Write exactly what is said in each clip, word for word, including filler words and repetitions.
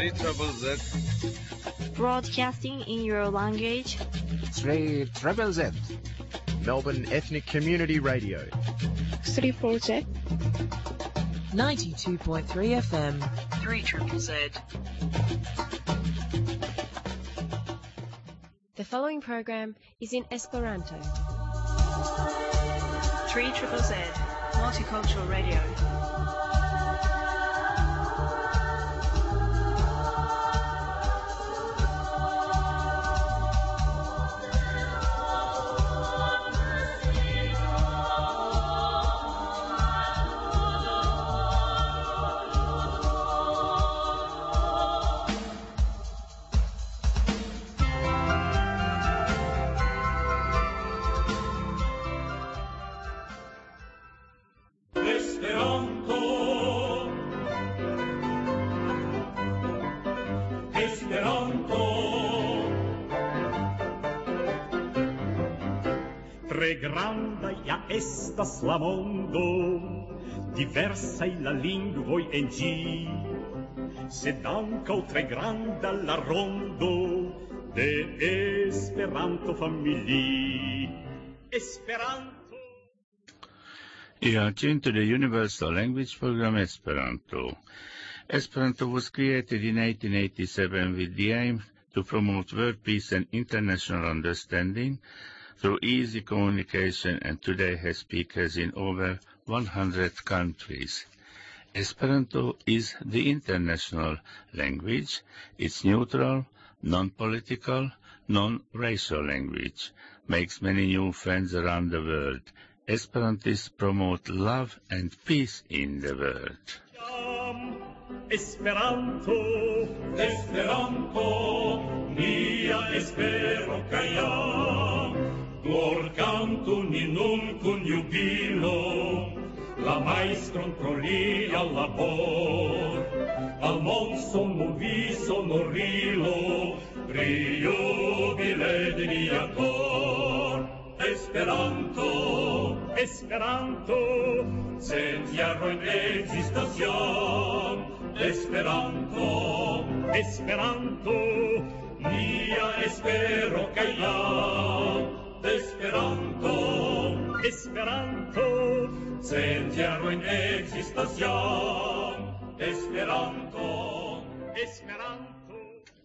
three triple Z. Broadcasting in your language. three triple Z. Melbourne Ethnic Community Radio. three four Z. ninety-two point three F M. three triple Z. The following program is in Esperanto. three triple Z. Multicultural Radio. Tre granda ja estas la mondo, diversaj la lingvoj en ĝi, sed ankaŭ tre granda la rondo de Esperanto-familii. Esperanto. You are tuned to the Universal Language Program Esperanto. Esperanto was created in eighteen eighty-seven with the aim to promote world peace and international understanding through easy communication, and today has speakers in over one hundred countries. Esperanto is the international language. It's neutral, non-political, non-racial language, makes many new friends around the world. Esperantists promote love and peace in the world. Esperanto, Esperanto, mia espero kaj jam. Por canto ni nun kun jubilo, la maestron pro lia labor, al mon sonovi sonorilo, pri jubile de nia cor. Esperanto, Esperanto, cent jarojn ekzistas jam. Esperanto, Esperanto, nia espero kaj jam. Esperanto, Esperanto, cent jarojn ekzistas jam. Esperanto, Esperanto.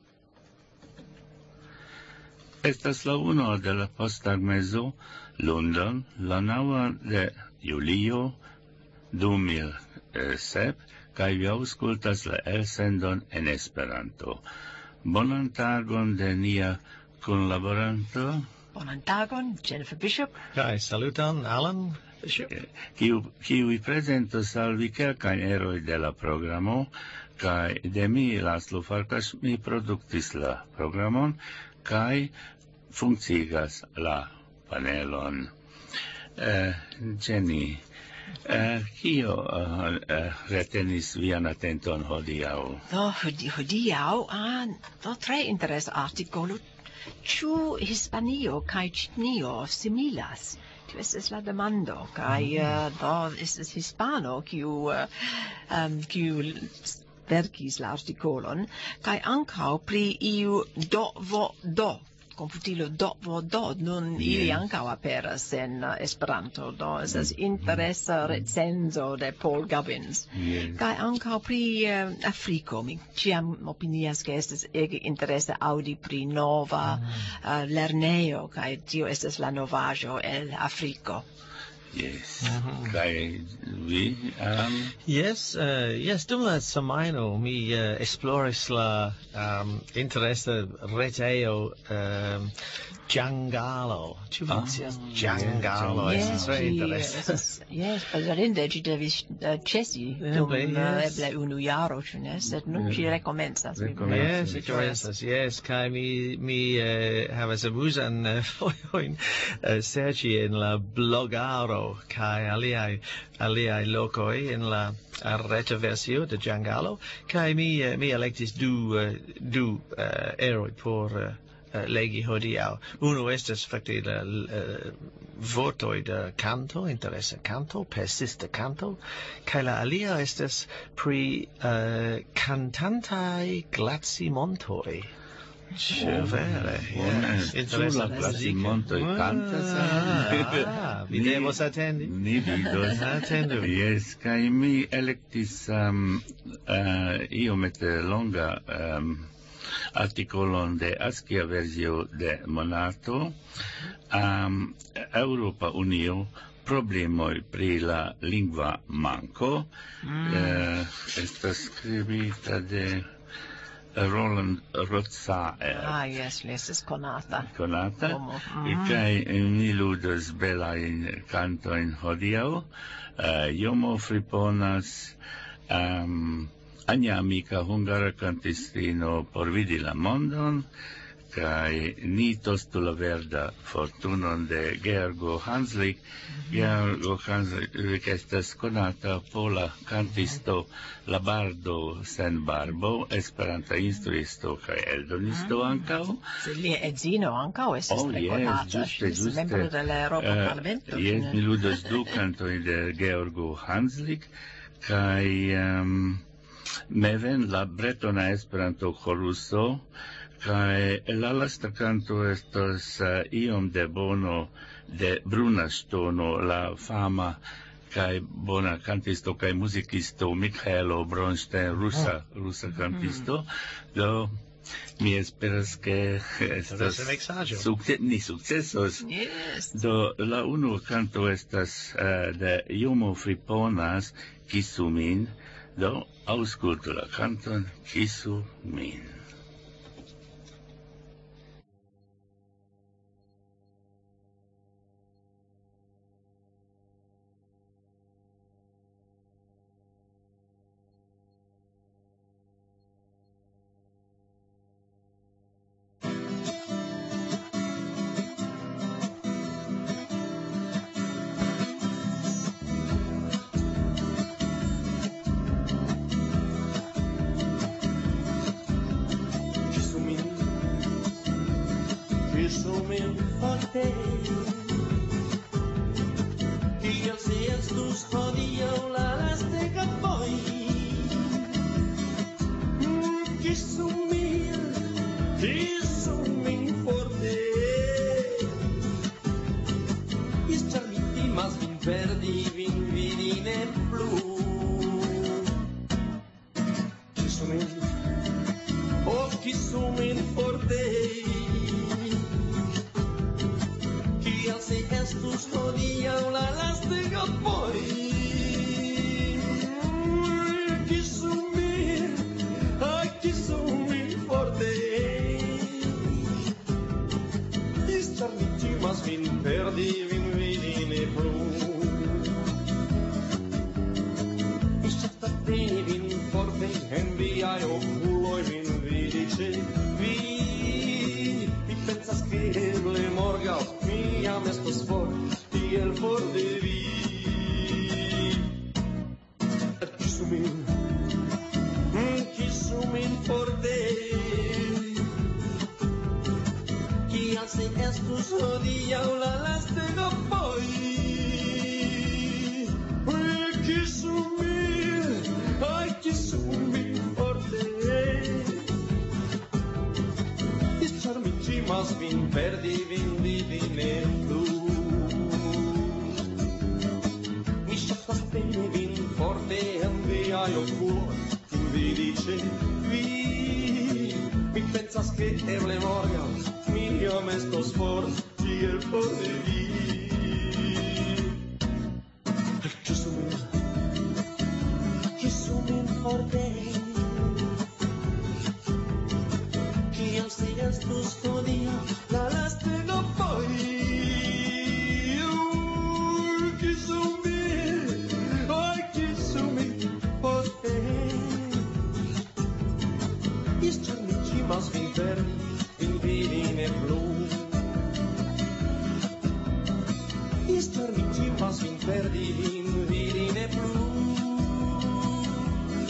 Estas la uno de la posttagmezo, London, la naŭa de julio du mil sep, kaj vi aŭskultas la elsendon en Esperanto. Bonan tagon de nia kunlaboranto. Bonan tagon, Jennifer Bishop. Kai saluton, Alan Bishop. Kiu kiu prezentos al vi kelkajn eroj de la programo, kaj de mi, Laszlo Farkas, mi produktis la programon, kaj funkciigas la panelon. Uh, Jenny, uh, kio uh, uh, retenis vian atenton hodiaŭ? Do, hodiaŭ, ah, do tre interesa artikolo. Ĉu Hispanio kaj Ĉinio similas? Tio estas la demando, kaj uh, do estas hispano kiu uh, um, kiu verkis la artikolon, kaj ankaŭ pri iu do vo do. Computilo do vo do, nun yes. Ili ankaŭ aperas en uh, Esperanto, do estas interesa recenzo de Paul Gubbins. Yes. Kaj ankaŭ pri uh, Afriko, mi ĉiam opinias ke estas ege interesa aŭdi pri nova mm. uh, lernejo, kaj tio estas la novaĵo el Afriko. Yes. Mm-hmm. Kai vi um Yes, uh, yes, dum la semajno mi uh, esploris la um, interesa retejo um, Giangalo. Ĉu vi scias Giangalo? Yes, tre interesa. Yes, bedaŭrinde ĝi devis uh, ĉesi dum uh, eble unu jaro, ĉu ne? Sed nun ĝi rekomencas. Yes, ĝi komencas, yes, kaj mi mi uh, havas amuzan uh, fojojn uh, serĉi en la blogaro kaj aliaj aliaj lokoj en la reta versio de Giangalo, kaj mi uh, mi elektis du uh, du uh, eroj por uh, uh, legi hodiaŭ. Unu estas fakte la uh, vortoj de canto, interesa canto, persista canto, kaj la alia estas pri uh, cantantaj glacimontoj. Ĉu vere? Yes. Interesa glacimontoj kantas. Ah, vi devos atendi. Ni vidos. Atendu. Yes, kaj mi elektis um, uh, iomete longa um, artikolon de askia versio de Monato, um, Europa Unio, problemoj pri la lingva manko. Mm. Uh, estas skribita de Roland Rotzaer. Ah, yes, leses conata. Conata. Mm-hmm. Kaj mi ludas belajn kantojn hodiaŭ. Uh, Jomo friponas um, Anja Amika, hungara kantistino, por vidi la mondon, kaj ni tostu la verda fortunon de Georgo Hanslik. Mm-hmm. Georgo Hanslik estas konata pola kantisto, la bardo sen barbo, esperanta instruisto kaj eldonisto mm-hmm. ankaŭ. Lia edzino ankaŭ estas oh, tre yes, konata. Giuste, giuste. Membro de la Eŭropa uh, Parlamento. Yes, mi ludas du kantoj de Georgo Hanslik, kaj um, Meven, la bretona Esperanto choruso, kaj la lasta canto estas uh, iom de bono de Bruna Ŝtono, la fama kaj bona cantisto kaj muzikisto Mikhailo Bronstein, rusa, oh. rusa cantisto. Mm. Do mi esperas ke estas sukce ni sukcesos. Yes. Do la unua canto estas uh, de Jomo Friponas, Kisu min. Do aŭskultu la kanton Kisu min.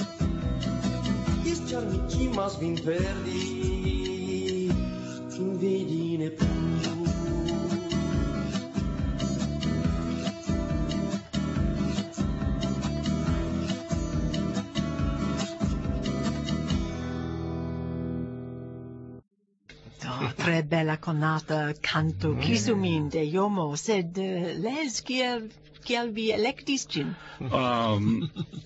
Mas vin perdi, Oh, tre bella conata canto Kisumin de Yomo, sed uh, les kiel kiel vi electis gin? Um,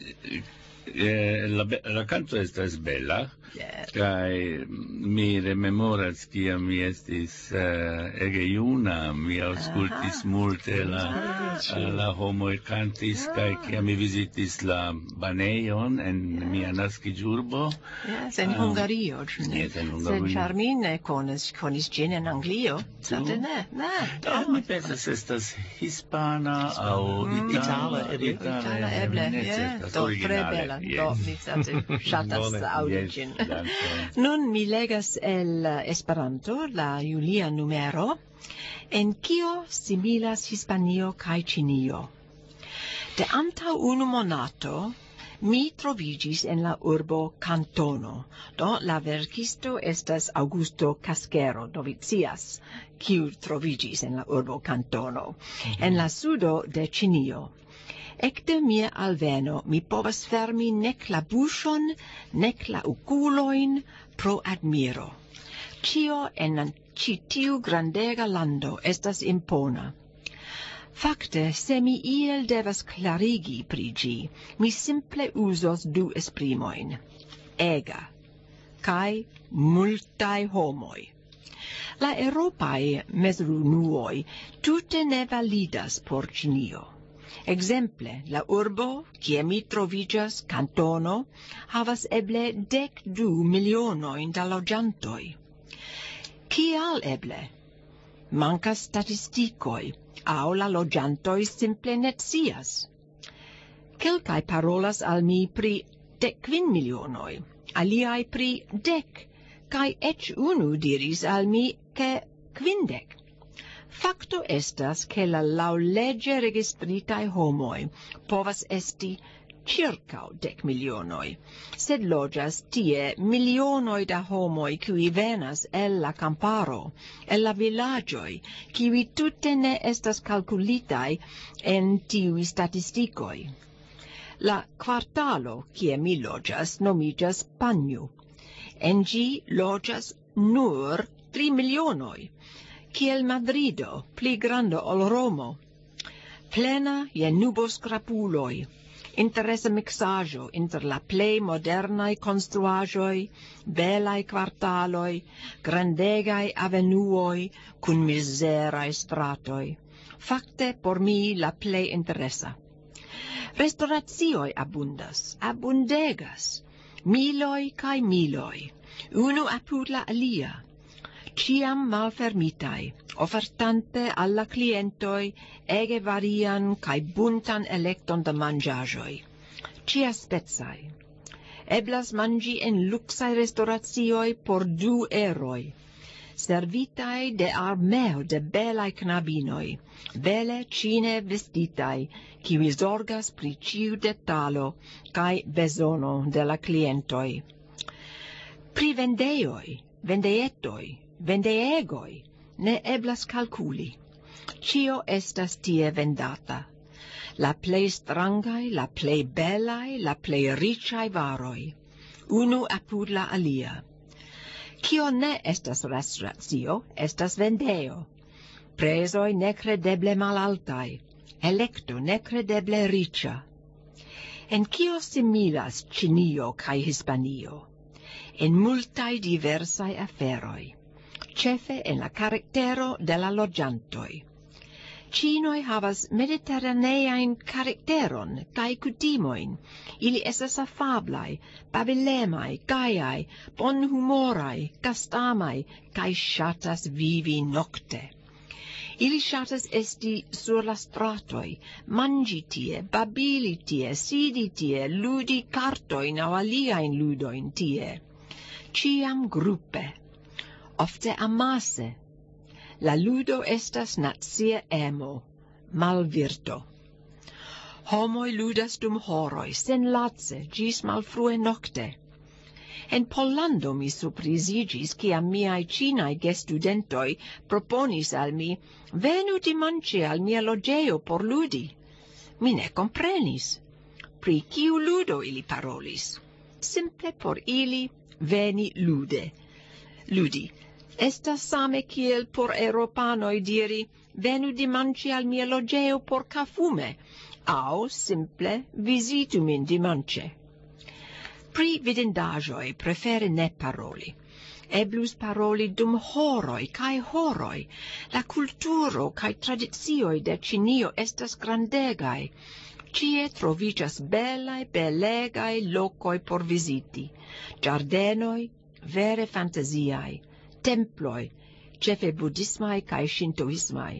eh, la, be- la canto estas bella, Yeah. kai mi rememoras kia mi estis uh, ege juna, mi auscultis multe la, la homoi cantis, kai kia mi visitis la baneion en mia naskiĝurbo. Yes, en Hungario, ĉu ne? Yes, en Sed Hungario. ĉar mi ne konis, konis ĝin en Anglio, certe ne, ne. Eh, mi pensas estas hispana aŭ itala, Itala eble, ne yeah. certas, Do, tre originale, bella, yes. do, mi certe ŝatas Bone. aŭdi Yes, ĝin. dankon. Nun mi legas el uh, Esperanto la julia numero, en kio similas Hispanio kaj Ĉinio. De antaŭ unu monato mi trovigis en la urbo Kantono, do la verkisto estas Augusto Casquero, do vi scias, kiu trovigis en la urbo Kantono, en la sudo de Ĉinio. Ekde mia alveno mi povas fermi nek la buŝon, nek la okulojn pro admiro. Ĉio en ĉi tiu grandega lando estas impona. Fakte, se mi iel devas klarigi pri ĝi, mi simple uzos du esprimojn: ega kaj multaj homoj. La eŭropaj mezrunuoj tute ne validas por Ĉinio. Exemple, la urbo, kie mi troviĝas, Kantono, havas eble dek du milionojn da loĝantoj. Kial eble? Mankas statistikoj, aŭ la loĝantoj simple ne scias. Kelkaj parolas al mi pri dek kvin milionoj, aliaj pri dek, kaj eĉ unu diris al mi ke kvindek. Facto estas che la laŭleĝe registritaj homoj povas esti circa dek milionoj, sed loĝas tie milionoj da homoj kiuj venas el la kamparo, el la vilaĝoj, kiuj tute ne estas kalkulitaj en tiuj statistikoj. La kvartalo, kie mi loĝas, nomiĝas Panju. En ĝi loĝas nur tri milionoj. Kiel Madrido, pli granda ol Romo, plena je nuboskrapuloj, interesa mixaĵo inter la plej modernaj konstruaĵoj, belaj kvartaloj, grandegaj avenuoj kun mizeraj stratoj. Fakte por mi la plej interesa. Restoracioj abundas, abundegas, miloj kaj miloj, unu apud la alia. Ciam malfermitai, ofertante alla clientoi ege varian cae buntan electon da mangiagioi. Cia spezai. Eblas mangi en luxai restauratioi por du eroi. Servitai de armeo de belai knabinoi, bele cine vestitai, kiwi zorgas pri ciu detalo cae bezono de la clientoi. Pri vendeioi, vendeietoi, vendeegoi, ne eblas calculi. Cio estas tie vendata. La plei strangai, la plei belai, la plei ricai varoi. Unu apud la alia. Cio ne estas restauratio, estas vendeo. Prezoi necredeble malaltai, electo necredeble ricia. En cio similas Ĉinio kaj Hispanio? En multaj diversaj aferoj. Cefe en la karaktero de la loĝantoj. Ĉinoj havas mediteraneajn karakteron kaj kutimojn. Ili estas afablaj, babilemaj, gajaj, bonhumoraj, gastamaj kaj ŝatas vivi nokte. Ili ŝatas esti sur la stratoj, manĝi tie, babili tie, sidi tie, ludi kartojn aŭ aliajn ludojn tie. Ĉiam grupe. Ofte amase. La ludo estas nacia emo, malvirto. Homoj ludas dum horoj, senlace, ĝis malfrue nokte. En Pollando mi surpriziĝis, kiam miaj ĉinaj gestudentoj proponis al mi, venu dimanĉe al mia loĝejo por ludi. Mi ne komprenis. Pri kiu ludo ili parolis? Simple por ili veni lude. Ludi. Estas same kiel por Europanoj diri, venu dimanĉe al mia loĝejo por kafume, aŭ simple vizitu min dimanĉe. Pri vidindaĵoj prefere ne paroli. Eblus paroli dum horoj kaj horoj. La kulturo kaj tradicioj de Ĉinio estas grandegaj. Ĉie troviĝas belaj, belegaj lokoj por viziti. Ĝardenoj, vere fantaziaj. Temploj, ĉefe budhismaj kaj ŝintoismaj.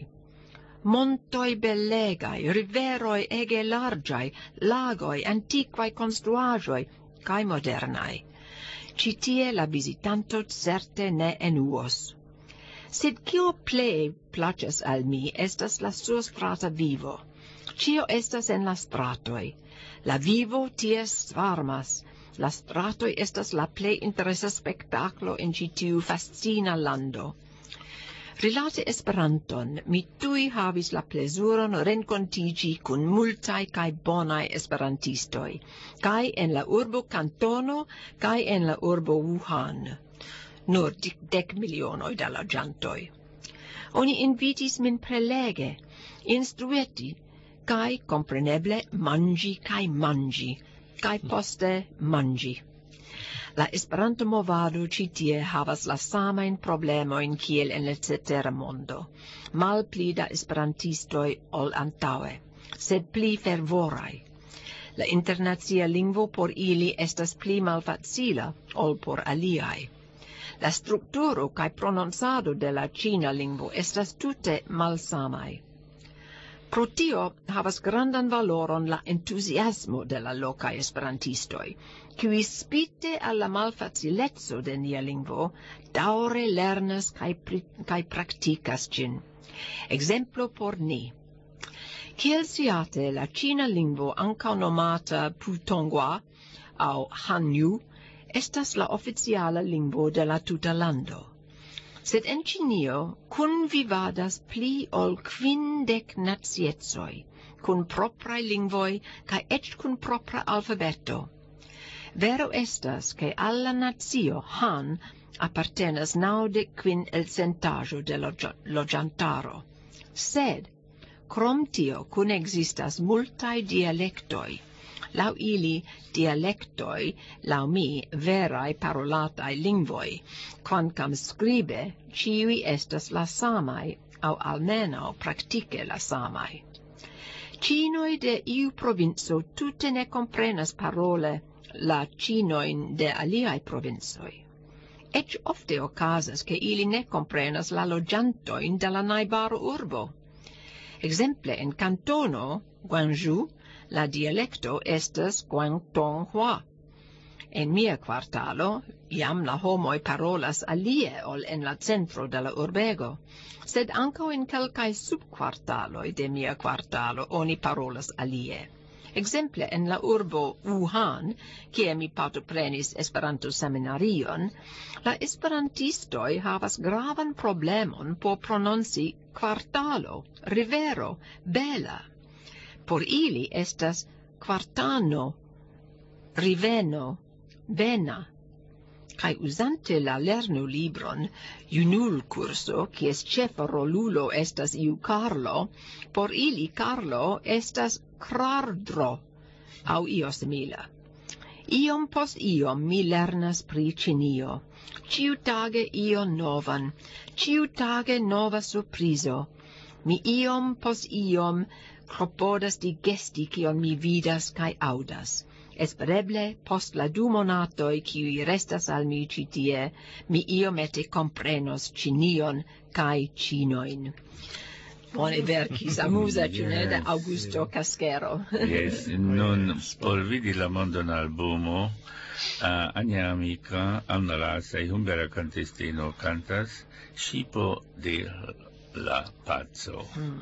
Montoj belegaj, riveroj ege larĝaj, lagoj, antikvaj konstruaĵoj kaj modernaj. Ĉi tie la vizitanto certe ne enuos. Sed kio plej plaĉas al mi estas la surstrata vivo. Ĉio estas en la stratoj. La vivo tie svarmas. La stratoj estas la plej interesa spektaklo en ĉi tiu fascina lando. Rilate Esperanton, mi tuj havis la plezuron renkontiĝi kun multaj kaj bonaj esperantistoj, kaj en la urbo Kantono kaj en la urbo Wuhan. Nur dek milionoj da loĝantoj. Oni invitis min prelege, instrueti, kaj kompreneble manĝi kaj manĝi, kaj poste manĝi. La Esperanto movado ĉi tie havas la samajn problemojn kiel en la cetera mondo. Malpli da esperantistoj ol antaŭe, sed pli fervoraj. La internacia lingvo por ili estas pli malfacila ol por aliaj. La strukturo kaj prononcado de la ĉina lingvo estas tute malsamaj. Pro tio havas grandan valoron la entuziasmo de la lokaj esperantistoj, kiuj spite al la malfacileco de nia lingvo daŭre lernas kaj, kaj praktikas ĝin. Ekzemplo por ni. Kiel sciate, la ĉina lingvo ankaŭ nomata Putonghua aŭ Hanyu estas la oficiala lingvo de la tuta lando. Sed en Ĉinio kunvivadas pli ol kvindek naciecoj, kun propraj lingvoj kaj eĉ kun propra alfabeto. Vero estas, ke al la nacio Han apartenas naŭdek kvin elcentaĵo de loĝantaro. Sed, krom tio kunekzistas multaj dialektoj. Laŭ ili, dialektoj, laŭ mi, veraj parolataj lingvoj, kvankam skribe, ĉiuj estas la samaj, aŭ almenaŭ praktike la samaj. Ĉinoj de iu provinco tute ne komprenas parole la ĉinojn de aliaj provincoj. Eĉ ofte okazas, ke ili ne komprenas la loĝantojn de la najbara urbo. Ekzemple en Kantono, Guangzhou, la dialekto estas Guangtonghua. En mia kvartalo, jam la homoj parolas alie ol en la centro de la urbego, sed ankaŭ en kelkaj subkvartaloj de mia kvartalo oni parolas alie. Ekzemple en la urbo Wuhan, kie mi partoprenis Esperanto-seminarion, la esperantistoj havas gravan problemon por prononci kvartalo, rivero, bela. Por ili estas kvartano, riveno, bena. Kaj uzante la lernolibron Junulkurso, kies ĉefa rolulo estas iu Karlo, por ili Karlo estas krardro aŭ io simila. Iom post iom mi lernas pri Ĉinio. Ĉiutage ion novan, ĉiutage nova surprizo. Mi iom post iom klopodas digesti kion mi vidas kaj aŭdas. Espereble post la du monatoj kiuj restas al mi ĉi tie, mi iomete komprenos Ĉinion kaj ĉinojn. Bone verkis, amuza, ĉu ne, de Augusto Casquero. Yes, nun por vidi la mondon albumo, uh, Ania amica, Anna Lasaj, hungara kantistino kantas Ŝipo de la paco. Hmm.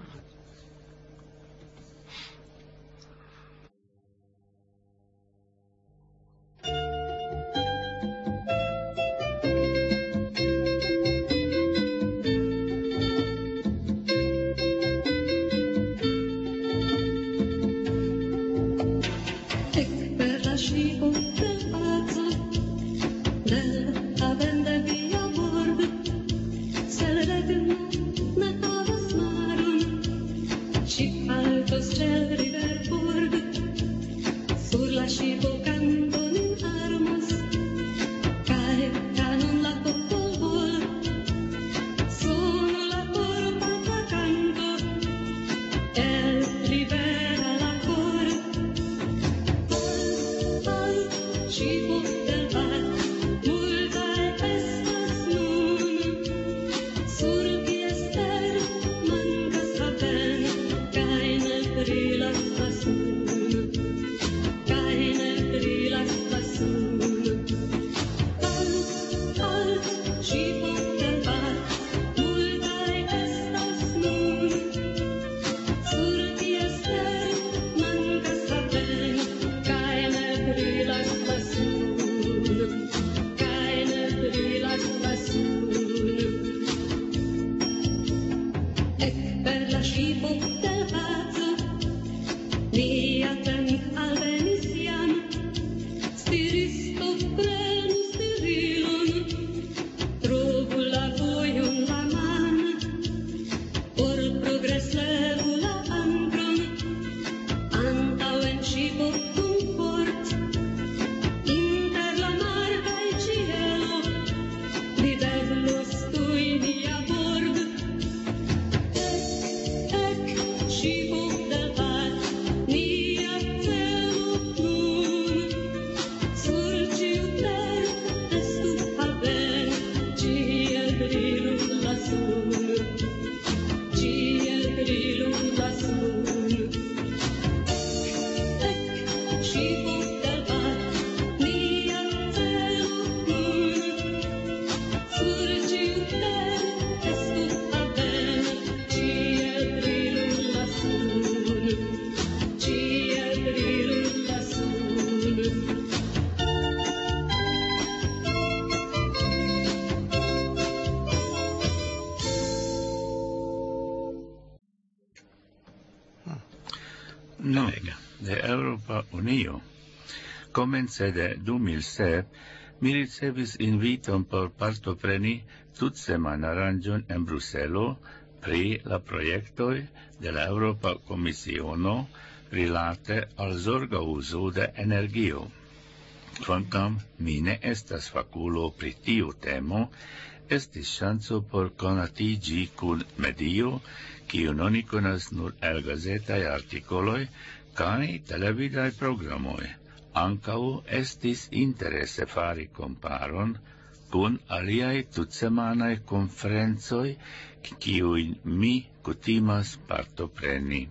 No, de Europa Unio. Comence de du mil sep, mi ricevis inviton por partopreni tutseman aranĝon en Bruselo pri la projektoj de la Europa Komisiono rilate al zorga uzo de energio. Kvankam mi ne estas fakulo pri tiu temo, estis ŝanco por konatiĝi kun medio, kiun oni konas nur el gazetaj artikoloj kaj televidaj programoj. Ankaŭ estis interese fari komparon kun aliaj tutsemanaj konferencoj, kiujn mi kutimas partopreni.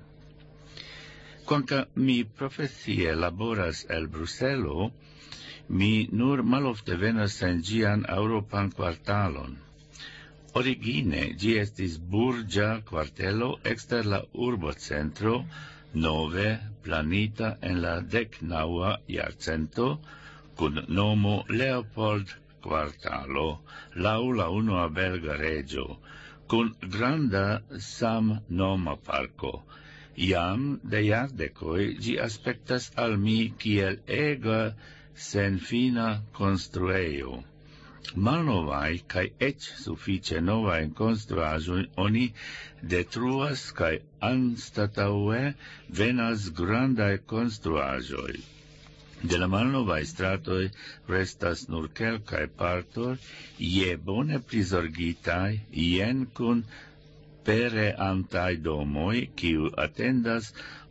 Kvankam mi profesie laboras el Bruselo, mi nur malofte venas en ĝian eŭropan kvartalon. Origine ĝi estis burĝa kvartelo ekster la urbocentro, nove planita en la deknaŭa jarcento, kun nomo Leopold kvartalo, laŭ la unua belga reĝo, kun granda samnoma parko. Jam de jardekoj ĝi aspektas al mi kiel ega senfina konstruejo. Malnovaj kaj eĉ sufiĉe novaj konstruaĵoj oni detruas kaj anstataŭe venas grandaj konstruaĵoj. De la malnovaj stratoj restas nur kelkaj partoj, je bone prizorgitaj, jen kun pereantaj domoj, kiu atendas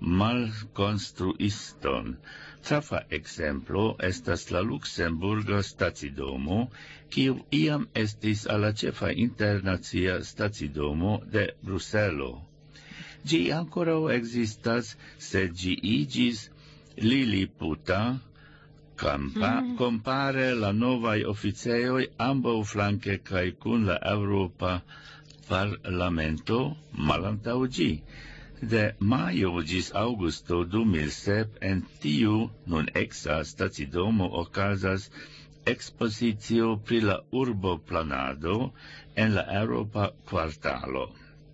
malkonstruiston. Trafa ekzemplo estas la Luksemburga stacidomo, kiu iam estis al la ĉefa internacia stacidomo de Bruselo. Ĝi ankoraŭ ekzistas, sed ĝi iĝis liliputa, kampa, mm. kompare la novaj oficejoj ambaŭflanke kaj kun la Eŭropa Parlamento malantaŭ ĝi. De majo ĝis aŭgusto du mil sep en tiu nun eksa stacidomo okazas ekspozicio pri la urboplanado en la Eŭropa kvartalo.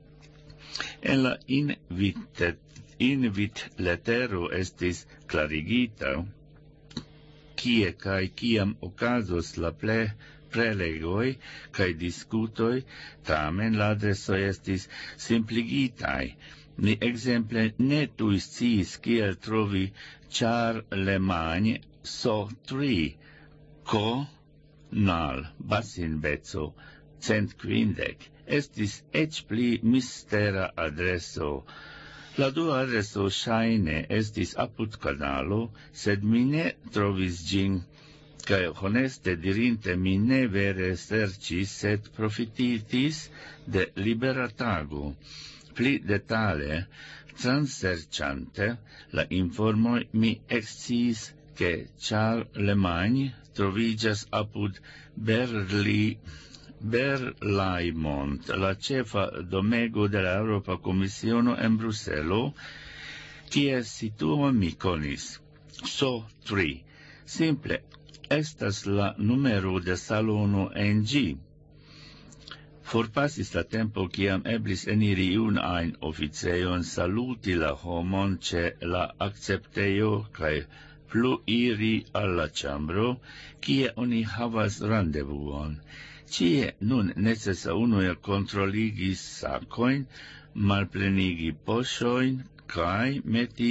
En la invitletero estis klarigita kie kaj kiam okazos la ple prelegoj kaj diskutoj, tamen la adresoj estis simpligitaj. Mi ekzemple ne tuj sciis kiel trovi Charlemagne so tri, ko nal basinbeco cent kvindek. Estis eĉ pli mistera adreso. La dua adreso ŝajne estis apud kanalo, sed mi ne trovis ĝin, kaj honeste dirinte mi ne vere serĉis, sed profititis de libera tago. Pli detale, transerĉante la informoj, mi eksciis, ke Charlemagne troviĝas apud Berli, Berlaymont, la ĉefa domego de la Eŭropa Komisiono en Bruselo, kies situon mi konis. So tri. Simple estas la numero de salono en ĝi. Forpasis la tempo kiam eblis eniri iun ajn oficejon, saluti la homon ĉe la akceptejo kaj plu iri al la ĉambro, kie oni havas randevuon. Ĉie nun necesa unue kontroligi sakojn, malplenigi poŝojn kaj meti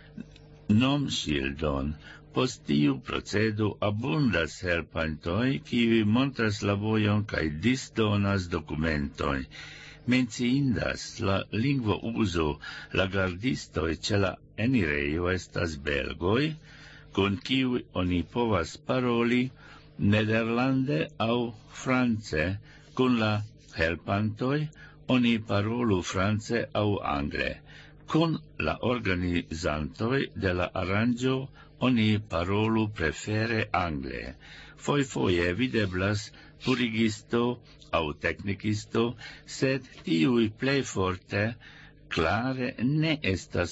nomŝildon. Post tiu procedo abundas helpantoj, kiuj montras la vojon kaj disdonas dokumentojn. Menciindas la lingvo uzo, la gardistoj ĉe la enirejo estas belgoj, kun kiuj oni povas paroli nederlande aŭ france, kun la helpantoj oni parolu france aŭ angle. Kun la organizantoj de la aranĝo oni parolu prefere angle. Fojfoje videblas purigisto aŭ teknikisto, sed tiuj plej forte klare ne estas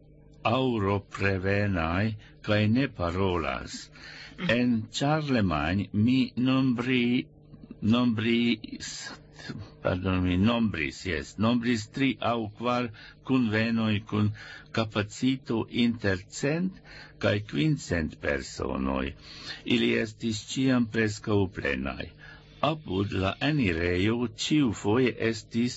aŭroprevenaj kaj ne parolas. En Charlemagne mi nombri, nombris pardon mi, nombris, yes, nombris tri au quar convenoi cun capacito inter cent cae quincent personoi. Ili estis ciam prescau plenai. Apud la enireio ciu foie estis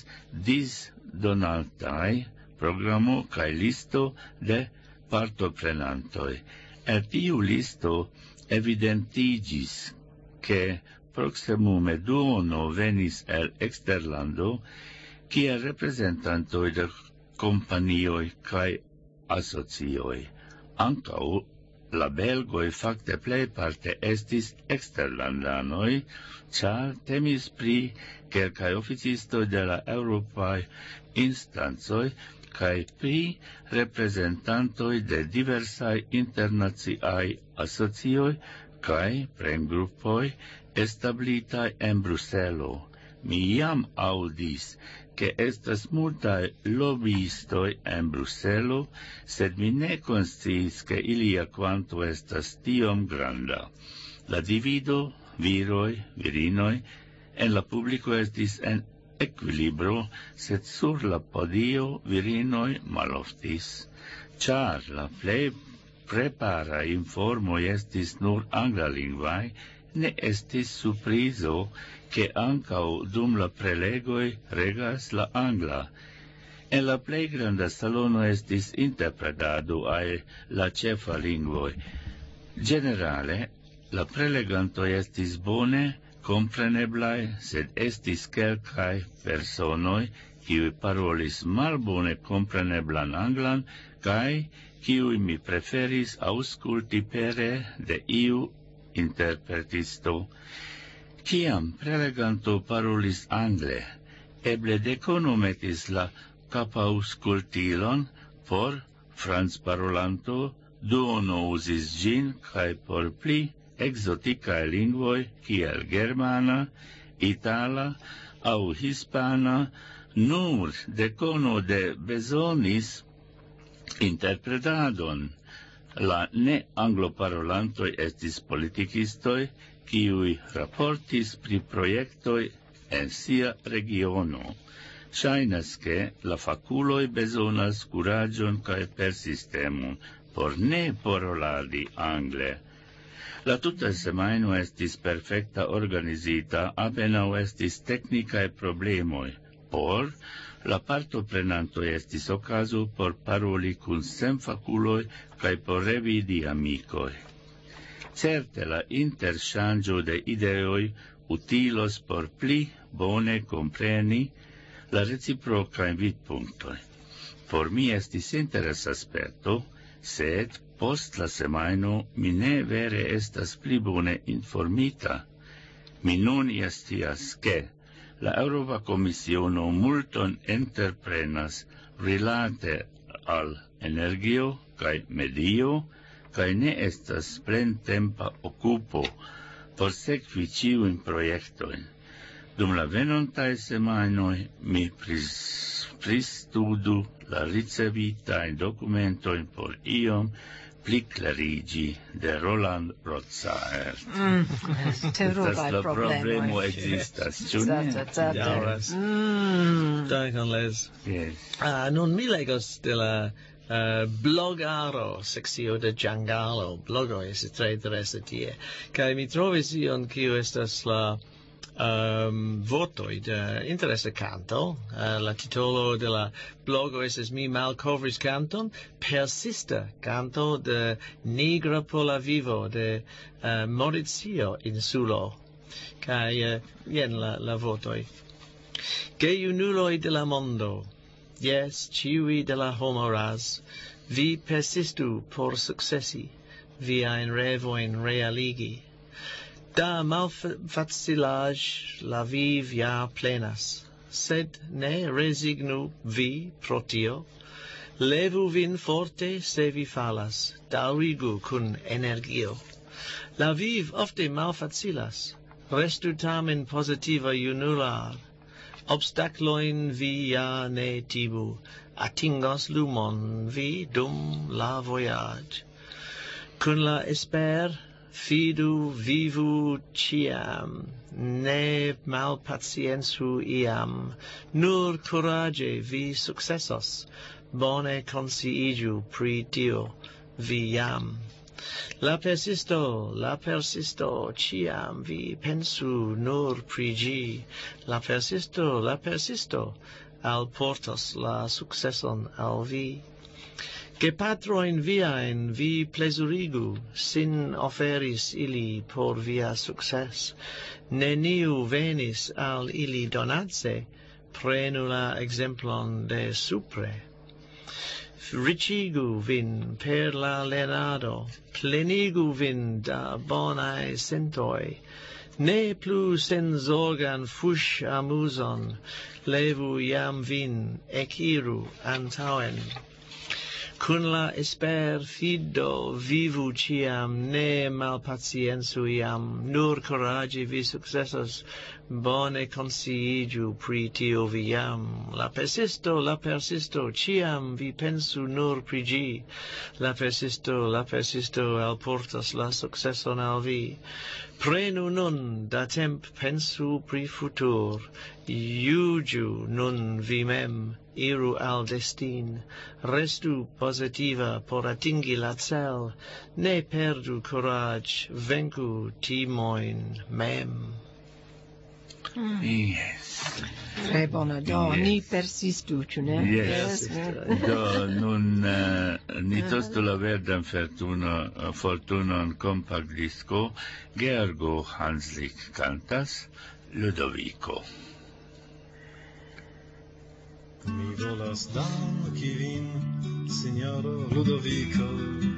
disdonatai programo cae listo de partoprenantoi. El tiu listo evidentigis che proximume duono venis el exterlando, kie representantoi de companioi cae asocioi. Ancau la belgoi facte plei parte estis exterlandanoi, char temis pri quelcae officistoi de la Europae instanzoi cae pri representantoi de diversae internaziai asocioi cae premgruppoi establitae en Bruselo. Mi iam audis che estas multae lobbyistoi en Bruselo, sed mi ne consciis che ilia quanto estas tiom granda. La divido viroi, virinoi, en la publico estis en equilibro, sed sur la podio virinoi maloftis, char la plei prepara informoi estis nur anglalingvae, ne estis surprizo che ancau dum la prelegoi regas la angla. En la plei granda salono estis interpretado al la cefa lingvoi. Generale, la prelegantoi estis bone compreneblai, sed estis quelcae personoi kiui parolis malbone compreneblan anglan, cae kiui mi preferis ausculti pere de iu interpretisto. Ciam preleganto parolis angle, eble deconometis la capauscultilon, por franz parolanto duono usis gin, cae por pli exoticae lingvoi, kiel germana, itala, au hispana, nur decono de besonis interpretadon. La ne-angloparolantoi estis politikistoi, kiui rapportis pri projektoi en sia regiono. Shainas che la faculoi besonas curagion cae persistemon, por ne paroladi angle. La tuta semaino estis perfecta organizita, apenau estis tecnicae problemoi, por la partoprenanto estis ocaso por paroli cun sem faculoi cae por revidi amicoi. Certe la interchangio de ideoi utilos por pli bone compreni la reciproca invitpunctoi. Por mi estis interesa aspetto, sed post la semaino mi ne vere estas pli bone informita. Mi nun estias che la Europa Commissiono multon entreprenas rilate al energio cae medio, cae ne estas plentempa occupo por sekvi ciuin projektoin. Dum la venontae semainoi mi pris, pristudu la ricevitain documentoin por iom pli clarigi de Roland Rotzaert. Mm, Terubai la problemoi. problemo existas, ĉu ne? Certe, certe. Daŭras. Mm. Dankon, Les. Yes. Uh, nun mi legos de la uh, blogaro seccio de Giangalo. Blogo estis tre interesa tie. Kaj mi trovis ion kiu estas la um, votoi de interesa canto. Uh, la titolo de la blogo estis Mi malcovris canton, persista canto de Nigra por la vivo de uh, Maurizio Insulo. Kai uh, jen la, la votoi. Gejunuloi de la mondo, yes, ciui de la homo ras, vi persistu por successi, viain revoin realigi. Da malfacilage la viv ja plenas, sed ne resignu vi pro tio. Levu vin forte se vi falas, daŭrigu kun energio. La viv ofte malfacilas, restu tamen positiva junular. Obstacloin vi ja ne tibu, atingos lumon vi dum la voyage. Cun la esper fidu vivu ciam, ne malpaciensu iam, nur courage vi successos, bone consciigiu pri tio vi jam. La persisto, la persisto, ciam vi pensu nur pri gi, la persisto, la persisto, al portos la successon al vi. Che patroin viain vi plesurigu, sin oferis ili por via success. Neniu venis al ili donatse, prenu la exemplon de supre. Ricigu vin per la lernado, plenigu vin da bonae sentoi, ne plus senzorgan fush amuson, levu iam vin, eciru antauen. Cun la esper fido vivu ciam, ne malpaciensu iam, nur corage vi successos, bone consciigiu pri tio vi jam. La persisto, la persisto, ciam vi pensu nur pri gi. La persisto, la persisto, alportas la successon al vi. Prenu nun da temp pensu pri futur, iugiu nun vi mem, iru al destin, restu positiva por atingi la cel, ne perdu courage, vencu timoin mem. Mm. Yes. Tre bona, do, Yes. ni persistu, ĉu ne? Yes. Do, nun uh, ni tostu la verdan fortuno, uh, fortunon compact disco, Georgo Hanslik cantas, Ludovico. Mi volas danki vin, signoro Ludovico.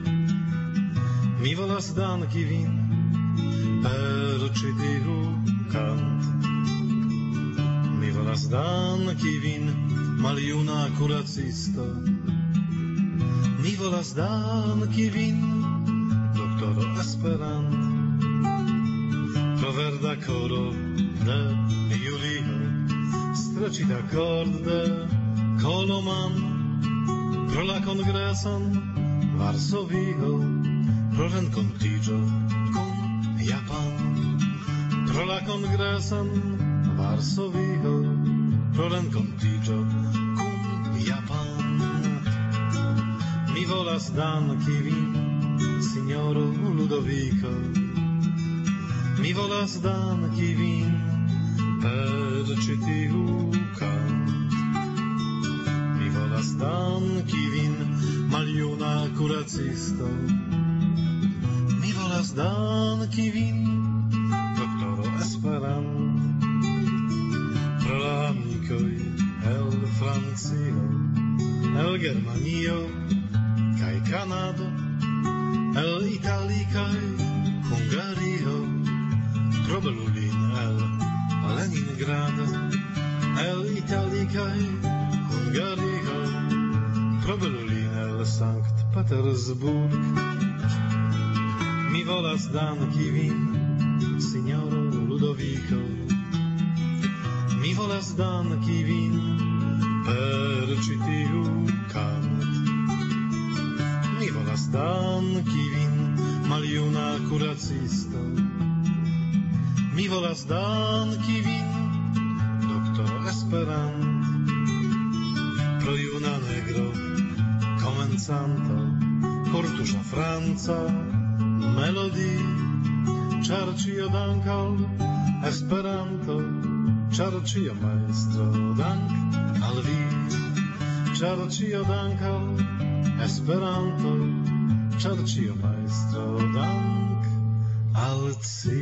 Mi volas danki vin per ĉi tiu kant. Mi volas danki vin, maljuna kuracisto. Mi volas danki vin, doktoro Esperant. Pro verda koro de Julio, stracita cord de Koloman, pro la kongreson Varsovio, pro renkontiĝo kun Japan. Pro la kongreson Varsovio, pro renkontiĝo kun Japan. Mi volas danki vin, signoro Ludovico. Mi volas danki vin per ĉi tiu kant. Mi volas danki vin, maljuna kuracisto. Mi volas danki vin, doktoro Esperant. Pro la amikoj el Francio, el Germanio kaj Kanado, el Italio kaj Hungario, pro Berlin el Leningrado, el Italio kaj Hungario, pro Berlin el Sankt Petersburg. Mi volas danki vin, signoro Ludovico. Mi volas danki vin per ĉi tiu kant. Mi volas danki vin, maljuna kuracisto. Mi volas danki vin, doktoro Esperant. Pro juna negro, komencanto, kortuŝa franca melodi, ĉar ĉio dank al Esperanto, ĉar ĉio majstro dank al vi, ĉar ĉio dank al Esperanto, ĉar ĉio majstro dank al ci.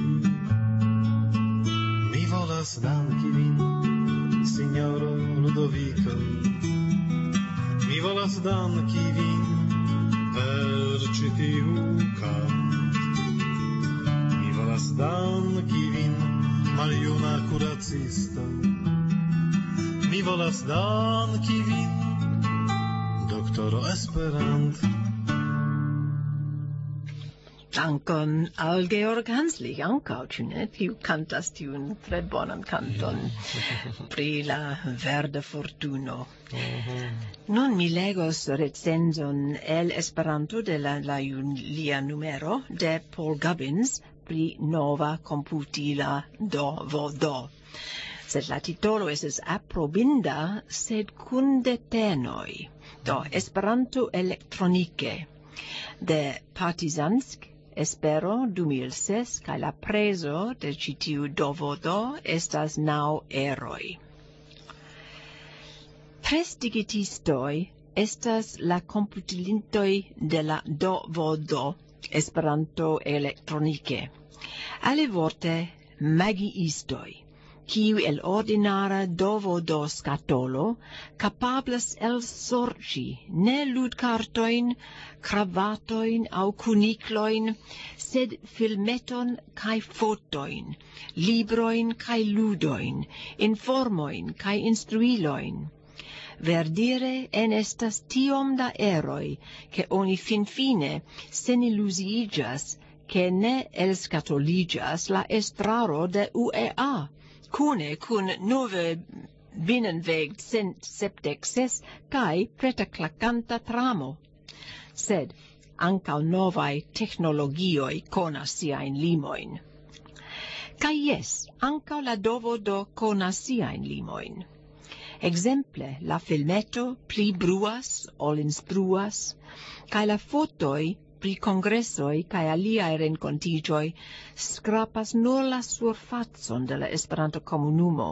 Mi volas danki vin, signoro Ludovico. Mi volas danki vin per ĉi tiu kant. Mi volas danki vin, maljuna kuracisto. Mi volas danki vin, doktoro Esperant. Dankon al Georg Hanslik ankaŭ, ĉu ne? Kiu kantas tiun tre bonan kanton pri la verda fortuno. Nun mi legos recenzon el Esperanto de la, la julia numero de Paul Gubbins pri nova computila do vo do. Sed la titolo estis aprobinda, sed kun detenoj. Do, Esperanto elektronike de Partizansk, Espero du mil ses, kaj la prezo de ĉi tiu dovodo estas naŭ eroj. Presdigitistoj estas la komputilintoj de la dovodo Esperanto elektronike. Alivorte magiistoj, kiu el ordinara dovodo skatolo kapablas elsorĉi ne ludkartojn, kravatojn aŭ kuniklojn, sed filmeton kaj fotojn, librojn kaj ludojn, informojn kaj instruilojn. Verdire enestas tiom da eroj, ke oni finfine seniluziiĝas, ke ne elskatoliĝas la estraro de U E A, kune kun nove Binnenweg cent sepdek ses kaj pretaklakanta tramo. Sed ankaŭ novaj teknologioj konas siajn limojn. Kaj jes, ankaŭ la dovodo konas siajn limojn. Exemple, la filmeto pli bruas ol instruas, kaj la fotoj pri kongresoj kaj aliaj renkontiĝoj skrapas nur la surfacon de la Esperanto-komunumo.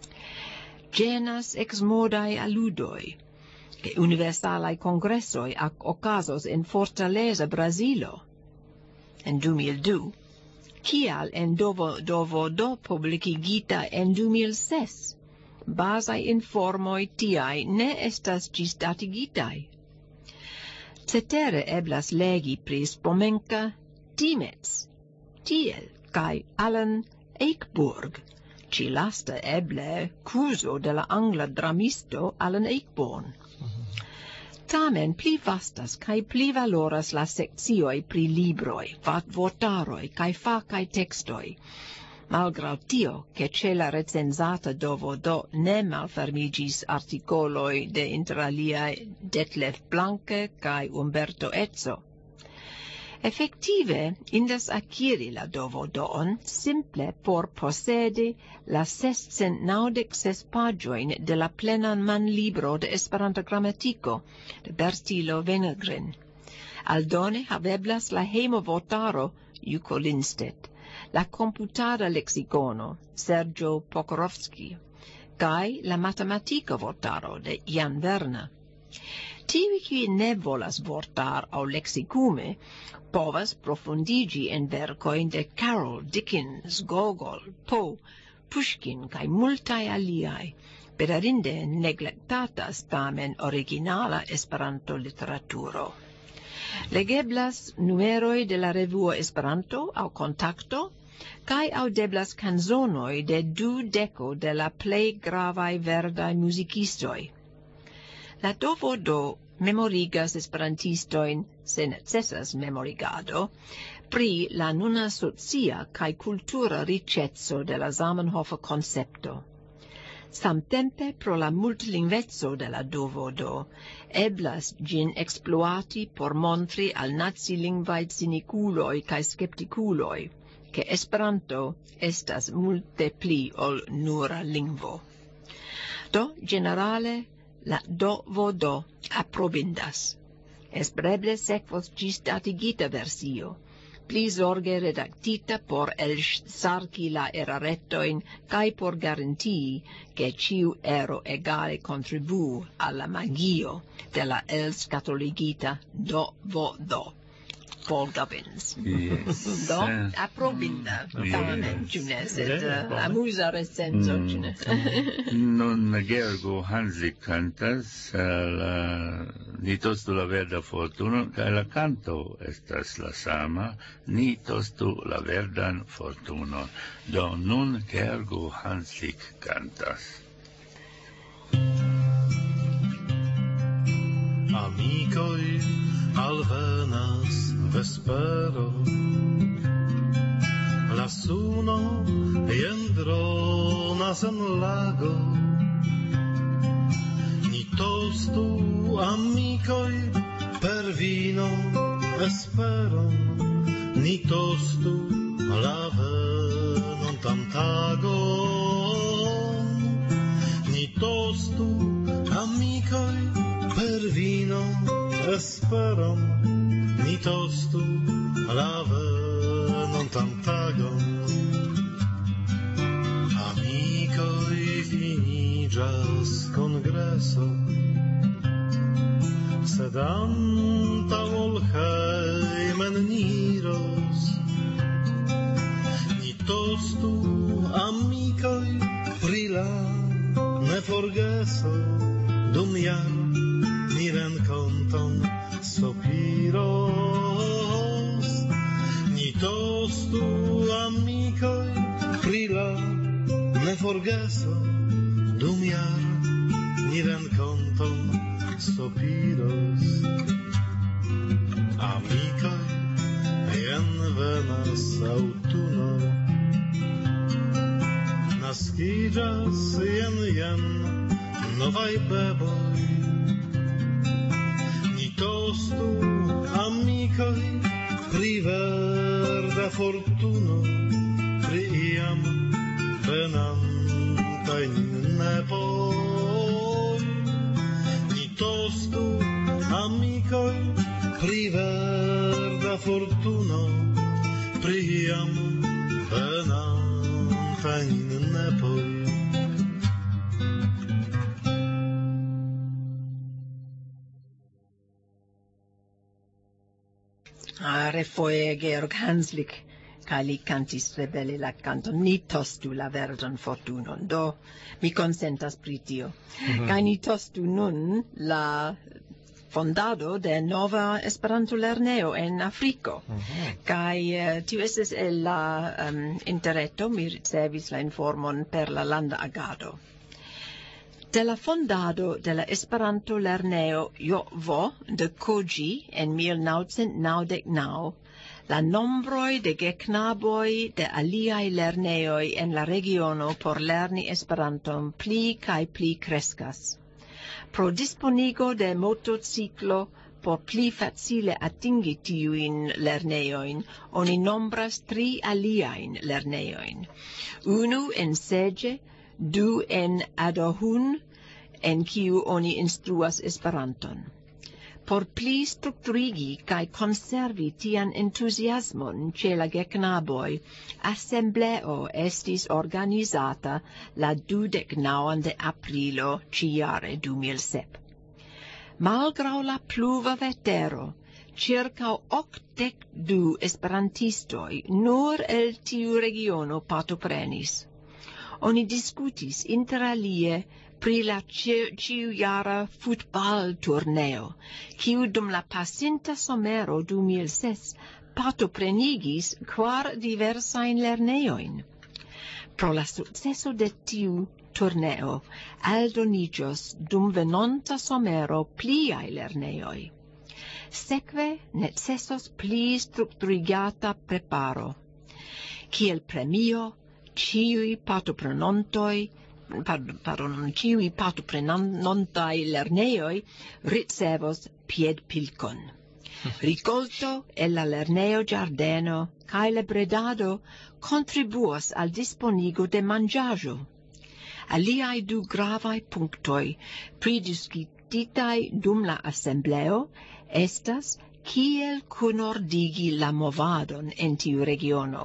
Ĝenas eksmodaj aludoj, ke universalaj kongresoj okazos en Fortaleza, Brazilo, en du mil du, kial en dovodo publikigita en du mil ses. Bazaj informoj tiaj ne estas ĝisdatigitaj. Cetere eblas legi pri Spomenka, Timetz, Thiel kaj Alan Ayckbourn, ĉi lasta eble kuzo de la angla dramisto Alan Ayckbourn. Tamen pli vastas kaj pli valoras la sekcioj pri libroj, vortaroj kaj fakaj tekstoj. Malgraŭ tio, ke ĉe la recenzata dovodo ne malfermiĝis artikoloj de inter aliaj Detlef Blanke kaj Umberto Eco. Efektive indas akiri la dovodoon simple por posedi la sescent naŭdek ses paĝojn de la plenan manlibro de Esperanta gramatiko de Bertilo Wennergren. Aldone haveblas la hejmovotaro Juko Lindstedt, la computada lexikono Sergio Pokorovsky, kaj la matematika vortaro de Jan Werner. Tiuj, kiuj ne volas vortar aŭ leksikume, povas profundiĝi en verkojn de Carroll, Dickens, Gogol, Poe, Pushkin kaj multaj aliaj. Bedaŭrinde neglektatas tamen originala Esperanto-literaturo. Legeblas numeroj de la revuo Esperanto aŭ Kontakto, kaj aŭdeblas kanzonoj de du deko de la plej gravaj verdaj muzikistoj. La dovodo memorigas esperantistojn, se necesas memorigado, pri la nuna socia kaj kultura riĉeco de la Zamenhof koncepto. Samtempe pro la multlingveco de la dovodo, eblas ĝin ekspluati por montri al nacilingvaj cinikuloj kaj skeptikuloj, ke Esperanto estas multe pli ol nura lingvo. Do, ĝenerale, la dovodo aprobindas. Espereble sekvos ĝisdatigita versio, pli zorge redaktita por elsarki la eraretojn kaj por garantii, ke ĉiu ero egale kontribuu al la magio de la elskatoligita dovodo. Paul Gubbins. Yes. Do, aprobinda. Tamen, ĉu ne, sed amuza recenzo, ĉu ne? Non Georgo Hanslik kantas la Ni tostu la verda fortuno, kaj la kanto estas la sama, Ni tostu la verdan fortunon. Do nun Georgo Hanslik kantas. Amikoj, alvenas vespero, la suno jen dronas en lago, ni tostu amicoi per vino esperon, ni tostu la venontan tagon, ni tostu amicoi per vino esperon, ni tostu la venontan tagon. Amicoi finigas congreso, sed antaŭ hejmen niros, ni tostu amicoj pri la neforgeso, dum jam ni renkonton sopiros. Ni tostu amicoj pri la neforgeso, dum jam ni renkonton sopiros. Amicoj, jen venas aŭtuno, naskiĝas jen jen novaj beboj. Ni tostu amicoj pri verda fortuno, pri iam venantaj nepoj. Ni tostu amicoj pri verda fortuno, pri iam venantaj nepoj. Refoje Georg Hanslick kaj li kantis tre bele la kanton Ni tostu la verdan fortunon. Do mi konsentas pri tio. Mm-hmm. Kaj ni tostu nun la fondado de nova Esperanto lerneo en Afriko. Mm-hmm. Kaj uh, tio estis el la um, interreto, mi ricevis la informon per la landa agado. De la fondado de la Esperanto lerneo Jovo de Koji en mil naŭcent naŭdek naŭ, la nombroj de geknaboj de aliaj lernejoj en la regiono por lerni Esperanton pli kaj pli kreskas. Pro disponigo de motociklo por pli facile atingi tiujn lernejojn, oni nombras tri aliajn lernejojn. Unu en Seĝe, du en Adohun, en kiu oni instruas Esperanton. Por pli strukturigi kaj konservi tian entuziasmon ĉe la geknaboj, asembleo estis organizata la dudek naŭan de aprilo ĉijare du mil sep. Malgraŭ la pluva vetero, ĉirkaŭ okdek du esperantistoj nur el tiu regiono partoprenis. Oni diskutis interalie pri la ĉiujara futbalturneo, kiu dum la pasinta somero du mil ses partoprenigis kvar diversajn lernejojn. Pro la sukceso de tiu turneo aldoniĝos dum venonta somero pliaj lernejoj. Sekve necesos pli strukturigata preparo. Kiel premio, ĉiuj partoprenantoj Pardon, ĉiuj partoprenantaj lernejoj ricevos piedpilkon. Rikolto el la lernejo ĝardeno kaj la bredado kontribuas al disponigo de manĝaĵo. Aliaj du gravaj punktoj pridiskutitaj dum la asembleo estas kiel kunordigi la movadon en tiu regiono.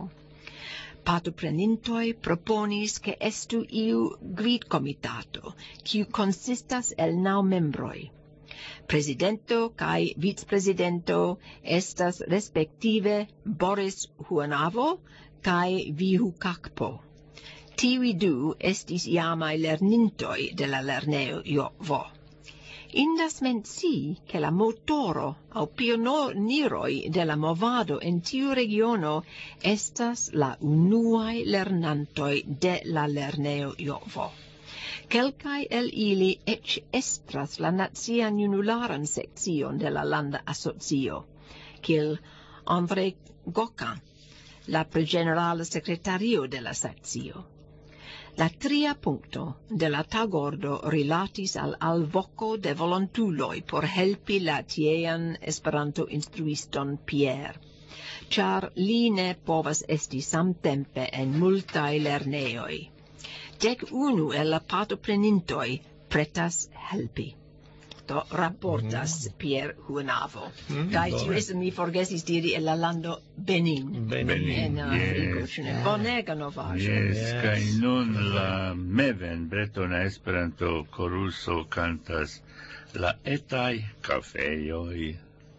Partoprenintoj proponis ke estu iu gvidkomitato, kiu konsistas el naŭ membroj. Presidento kaj vicprezidento estas respektive Boris Huanavo kaj Vihu Kakpo. Tiuj du estis iamaj lernintoj de la lernejo Jovo. Indas mencii che la motoro au pioniroi de la movado en tiu regiono estas la unuae lernantoi de la lerneo Jovo. Kelkai el ili ec estras la nazian junularan seccion de la landa asocio, quil André Gauquin, la pregenerala secretario de la seccio. La tria puncto de la tagordo rilatis al alvoco de volontuloi por helpi la tiean Esperanto instruiston Pierre, char li ne povas esti samtempe en multae lerneoi. Dec unu el la partoprenintoi pretas helpi. Do rapportas mm. Pierre Huenavo. Mm, Kai tiu es mi forgesis diri el la lando Benin. Benin, en Afriko, yes. yeah. Bonega novaĵo. Yes, Yes. kaj nun la Meven Bretona Esperanto koruso kantas la etaj kafejoj.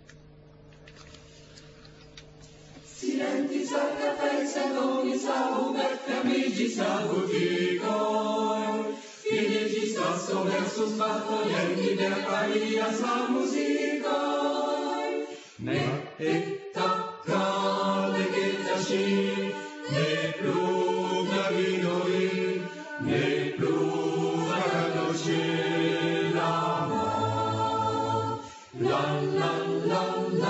Silentis al café, sedonis la Hubert, fermigis la butikoj. Finigis tasso versus batto, el libertarias la musicoj. Ne eta cade geta sci, ne plu navidoi, ne plu vagado sci l'amor. La la la la.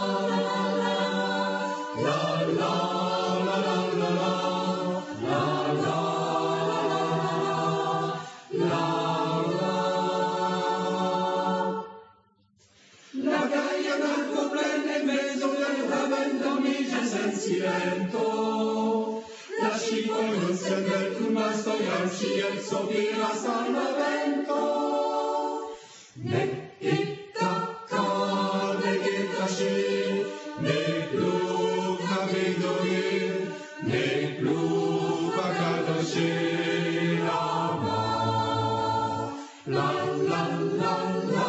Silento, la scipo non sembra tu ma sto ganci e sopira salvamento. Ne itta cade che tasci, ne plu navidoi, ne plu pagato si l'amor. La la la la.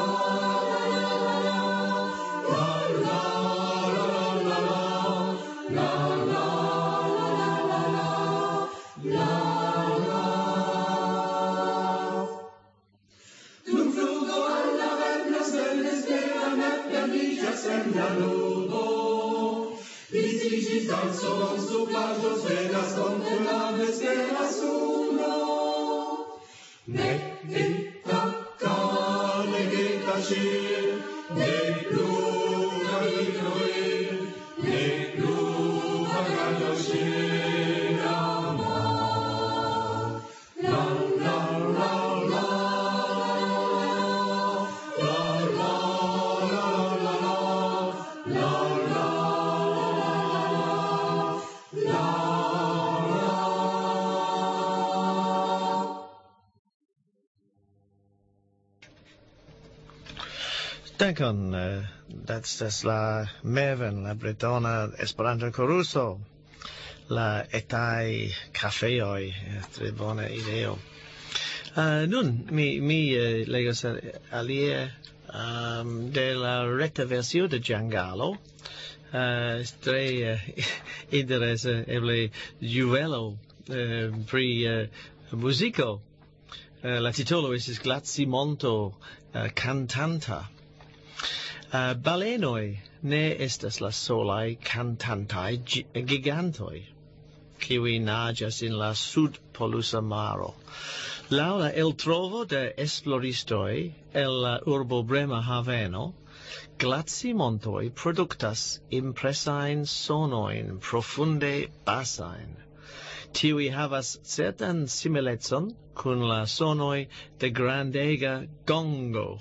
Danzo con su plaggio svelas con una vestera suno. Ne itta cane che taci, ne plu carinoi, ne plu pagato si l'amor. La la la la. Dankon, uh, that's that's la Meven, la Bretona Esperanto koruso, la etai cafeoi, tre bona ideo. Uh, nun, mi, mi uh, legos alie um, de la reta versio de Giangalo, uh, tre uh, interesa eble juvelo uh, pri uh, musico. Uh, la titolo es Glacimonto uh, cantanta. Uh, balenoi ne estas la solai cantantai gi gigantoi, kiwi naĝas in la sud-polusa maro. Laŭ la eltrovo de esploristoj el la urbo Bremerhaveno, glacimontoj produktas impresajn sonojn profunde basajn. Tiuj havas certan similecon kun la sonoj de grandega gongo.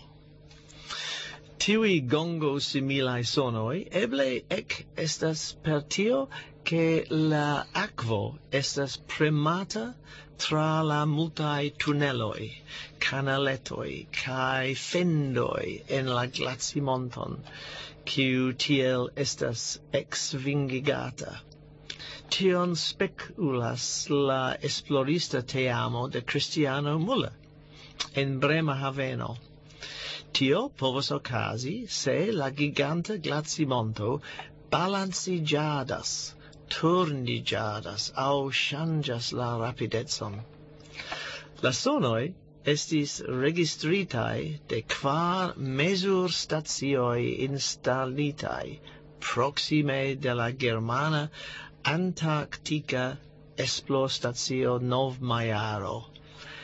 Tiui gongo similai sonoi eble ec estas per tio che la aquo estas premata tra la multae tuneloi, canaletoi, cae fendoi en la glacimonton, quiu tiel estas exvingigata. Tion speculas la esplorista teamo de Cristiano Muller en Bremerhaveno. Tio povos ocasi se la giganta glacimonto balancigadas, turnigadas, au changas la rapidezon. La sonoi estis registritai de kvar mesur stazioi installitai proxime de la germana Antarctica esplorstacio Nov Maiaro.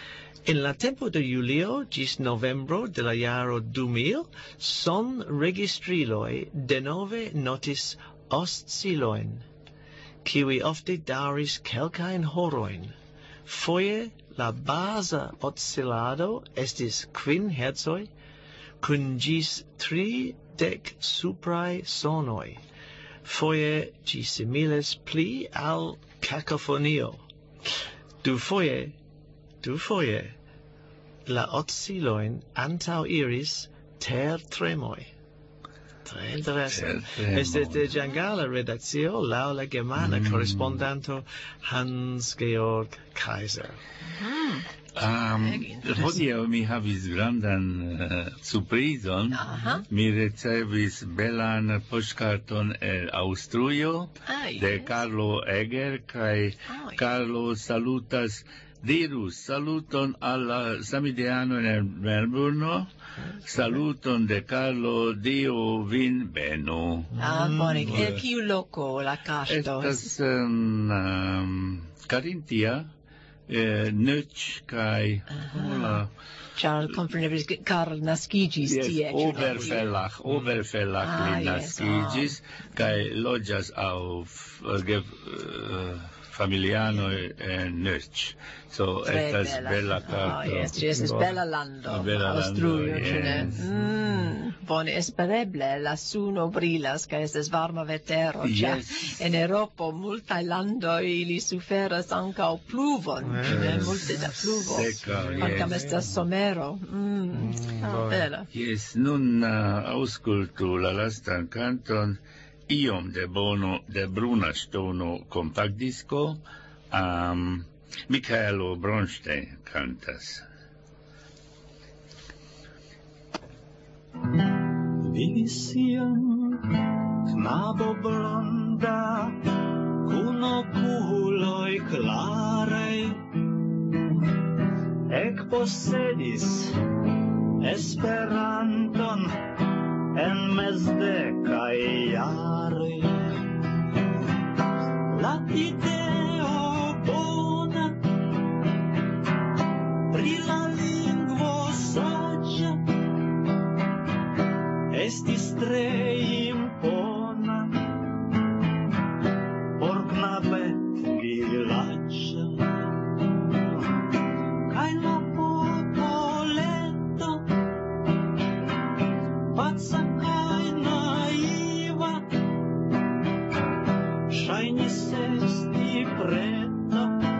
En la tempo de julio gis novembro de la jaro du mil son registriloi denove notis osciloin, kiwi ofte dauris kelkain horoin. Foje la basa oscillado estis quin hertzoi, kun gis tri dec suprae sonoi. Foje gi similes pli al cacofonio. Du foje, du foje, la osciloin antau iris ter tremoi. Tre interessant. Este de Giangala redactio lau la germana mm. correspondanto Hans-Georg Kaiser. Mm. Um, Hodiaŭ mi havis grandan uh, surprizon. Aha. Mi ricevis belan poŝkarton el Aŭstrujo Ah, de yes. Carlo Eger kaj Oh, yes. Carlo salutas. Diru saluton alla samideano en Melburno. Saluton de Carlo, Dio vin benu. Ah, bone. El kiu loko la karto? Estas en um, Carintia, eh, Nöch kaj la Ĉar kompreneblis Karl naskiĝis yes, tie. Oberfellach, Oberfellach Ah, li yes, naskiĝis kaj loĝas aŭ familiano en Nöch. So Tre estas bella. bella Ah, karto. yes, ĝi estas bella lando. Bella lando, Aŭstrujo, ĉu ne? yes. Mm, bone, espereble la suno brilas kaj estas varma vetero, ĉar Yes. en Eŭropo multaj landoj ili suferas ankaŭ pluvon, ĉu ne? Multe da pluvo. Seka, Kvankam yes. estas somero. Mm, ah, bela. Yes, nun uh, aŭskultu la lastan kanton iom de bono de Bruna Ŝtono kompaktdisko. Um, Michaelo Bronstein cantas. Vivis iam knabo blonda, kun okuloj klaraj, ekposedis Esperanton en mezdekaj jaroj. La ideo bona pri la lingvo saĝa estis tre impona por knabet vilaĝa. Kaj la popoleto paca kaj naiva ŝajnis esti preta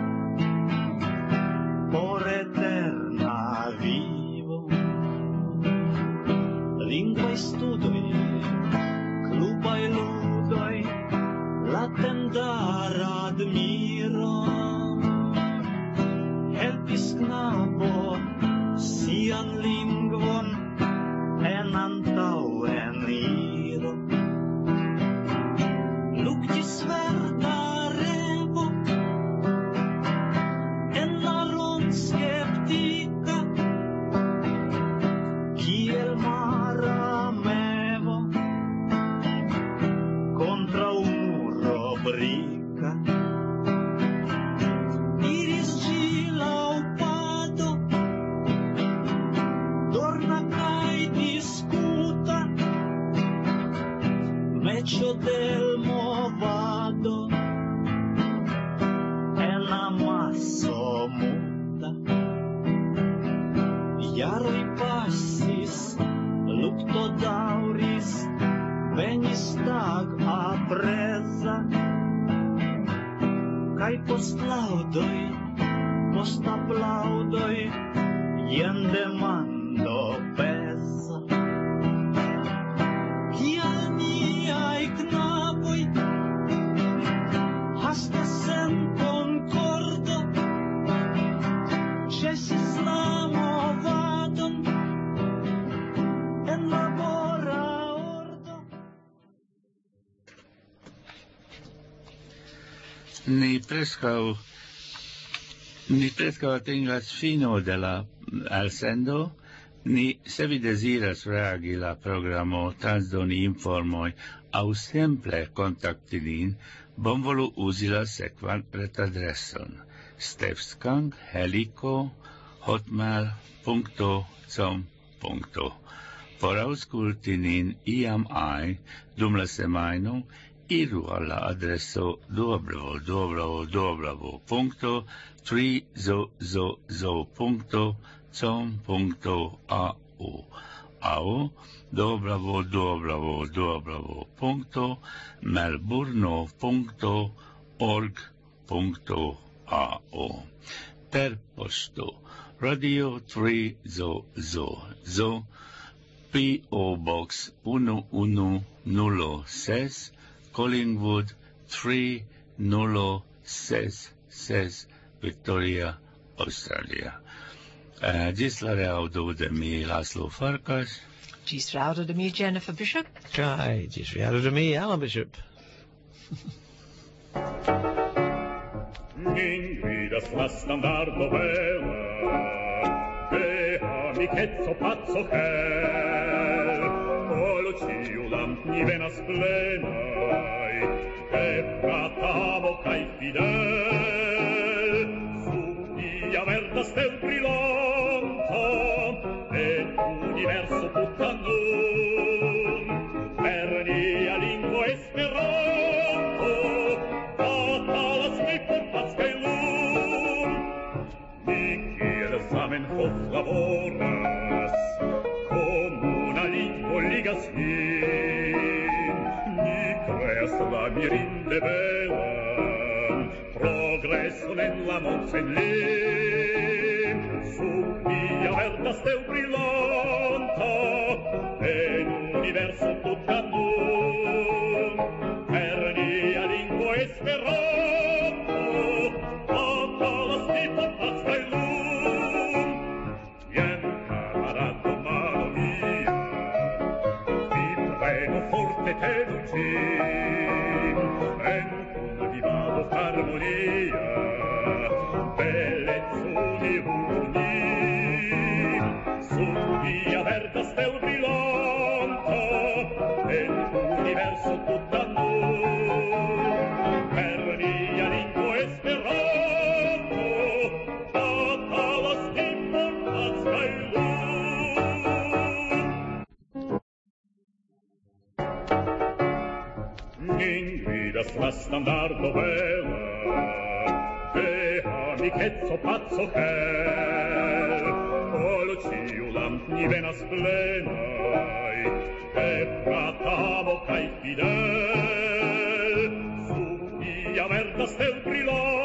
por eterna vivo. Lingvaj studoj, klubaj ludoj, la tendara admiro helpis knabo sian lingvon en antaŭen iro. Luktis verda revo en la rondskeptika, kiel mara mevo kontraŭ muro brika. Iris ĝi laŭ pado, dorna kaj diskuta, meĉo del movado en amaso muta. Jaroj pasis, lukto daŭris, venis tag apreza, kaj post laŭdoj, post aplaŭdoj, jen demando peza. Kial niaj knaboj hastas sen konkordo ĉesis la movadon en labora ordo? Ni preskaŭ ni preskaŭ atingas fino de la elsendo. Ni, se vi deziras reagi la programo, transdoni informoj aŭ simple kontakti nin, bonvolu uzi la sekvan retadreson: Stefskang Heliko hotmail punto com punto. Por ausculti nin iam ai dum la semajno, iru alla adreso w w w punto trizozozo punto com punto a u au w w w punto melburno punto org punto a u. Per posto Radio trizozozo P O Box one one zero six Collingwood three zero six six Victoria, Australia. Uh, gis la reaudo de mi Laszlo Farkas. Gis reaudo de mi Jennifer Bishop. Kai, gis reaudo de mi Alan Bishop. Nin vidas la standardo bella, de amichetzo pazzo chel, olo ciulam ni venas plenai, e fratavo kai fidel, su via verda stel brillanta, e universo puttannun, per nia lingua esperanto, batalas mi portas kai lum, ni kiel Zamenhof laboras, comuna lingua ligas hin, ni creas la mirinde bella, progresso nella monsen lim, su via verda stel brillanta, en universo puttannun, per nia lingua esperanto, batalas mi portas kai lum, vien camarado mano mia, vi prego forte tenucin, en cum vivado harmonia, bellezzuni unim, su via verda stel brillanta, en universo puttannun, per nia lingua esperanto, batalas mi portas kai lum. Nin vidas la standardo bella, de amichetzo pazzo chel, olo ciulam ni venas plenai, e fratavo kai fidel, su via verda stel brillanta,